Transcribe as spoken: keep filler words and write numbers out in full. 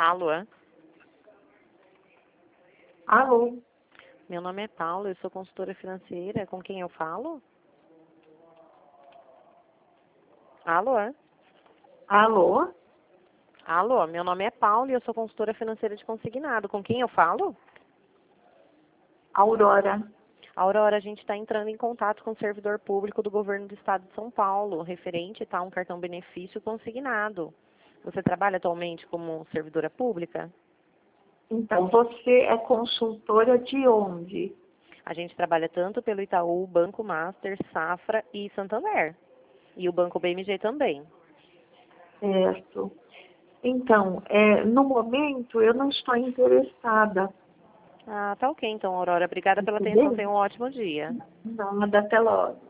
Alô? Alô? Meu nome é Paula, eu sou consultora financeira. Com quem eu falo? Alô? Alô? Alô, meu nome é Paula e eu sou consultora financeira de consignado. Com quem eu falo? Aurora. Aurora, a gente está entrando em contato com o servidor público do governo do estado de São Paulo, referente tá, a um cartão benefício consignado. Você trabalha atualmente como servidora pública? Então, você é consultora de onde? A gente trabalha tanto pelo Itaú, Banco Master, Safra e Santander. E o Banco B M G também. Certo. Então, é, no momento eu não estou interessada. Ah, tá ok então, Aurora. Obrigada pela atenção. Entendeu? Tenha um ótimo dia. Nada, até logo.